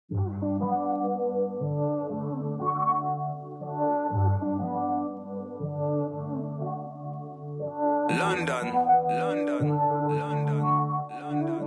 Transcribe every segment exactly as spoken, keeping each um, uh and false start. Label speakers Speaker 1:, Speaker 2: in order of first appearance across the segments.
Speaker 1: London, London, London, London,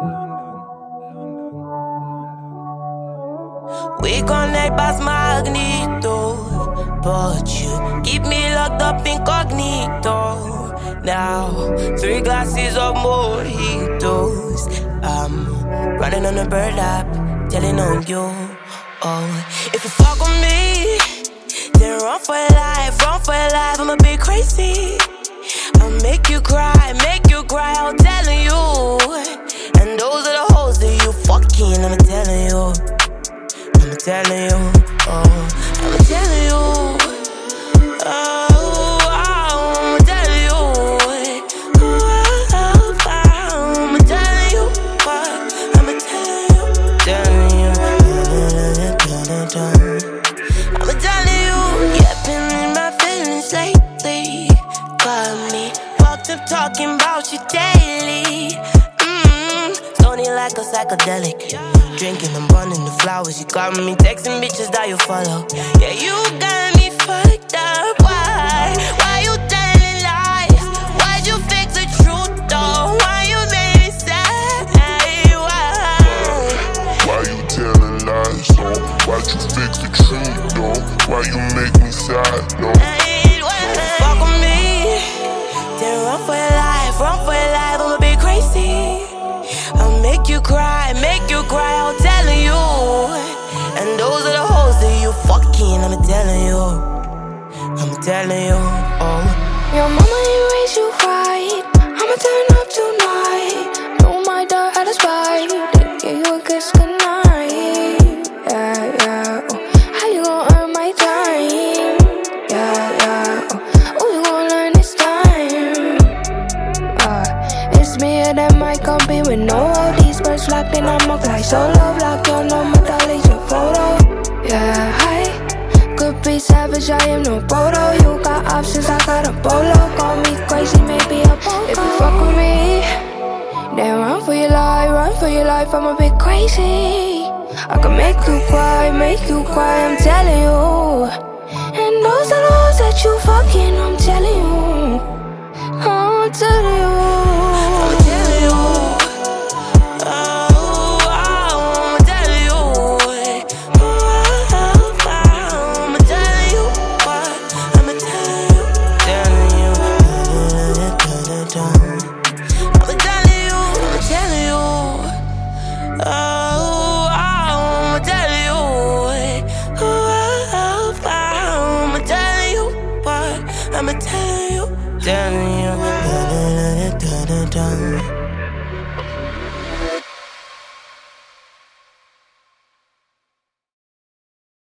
Speaker 1: London.
Speaker 2: We connect past Magneto, but you keep me locked up incognito. Now, three glasses of mojitos. I'm running on a bird app, telling on you. Oh, if you fuck with me, then run for your life, run for your life. I'm a bit crazy. I'll make you cry, make you cry, I'm telling you. And those are the hoes that you fucking, I'm telling you. I'm telling you, oh, I'm telling you. Oh, oh, I'm telling you. Oh, oh, I'm telling you. What? I'm telling you, telling you. I'm telling you, yeah, been in my feelings lately. Got me fucked up talking about you daily. Mmm, stony like a psychedelic. Drinking and burning the flowers. You got me texting bitches that you follow. Yeah, you got me fucked up. Why? Why you telling lies? Why'd you fix the truth though? Why you made me sad? Why?
Speaker 3: Why you telling lies though? Why'd you fix the truth though? Why you make me sad though?
Speaker 2: Fuck with me, then run for your life, run for your life. I'm a bit crazy. I'll make you cry, make you cry, I'm telling you. And those are the hoes that you fucking, I'm telling you. I'm telling you, oh.
Speaker 4: Your mama ain't raised you right. I'ma turn up tonight. No, my dog had a spite. Give you a kiss goodnight. Yeah, yeah, oh. How you gon' earn my time? Yeah, yeah, oh. Oh, you gon' learn this time. Uh, it's me and that might compete with no O Ds. Birds locked in, I'm a fly solo. Block your number, delete your photo. Yeah, hi. Could be savage, I am no photo. You got options, I got a bolo. Call me crazy, maybe a photo. If you fuck with me, then run for your life, run for your life. I'm a bit crazy. I can make you cry, make you cry, I'm telling you. And those are those that you fucking, I'm telling you. I'm telling you.
Speaker 2: I'm telling you. Oh, oh, I'm telling you. Oh, oh, I'm telling you. What? I'm telling you, telling you. I'm telling you, I'm telling you. Oh, I'm telling you. Oh, I'm telling you. What? I'm telling you, telling you.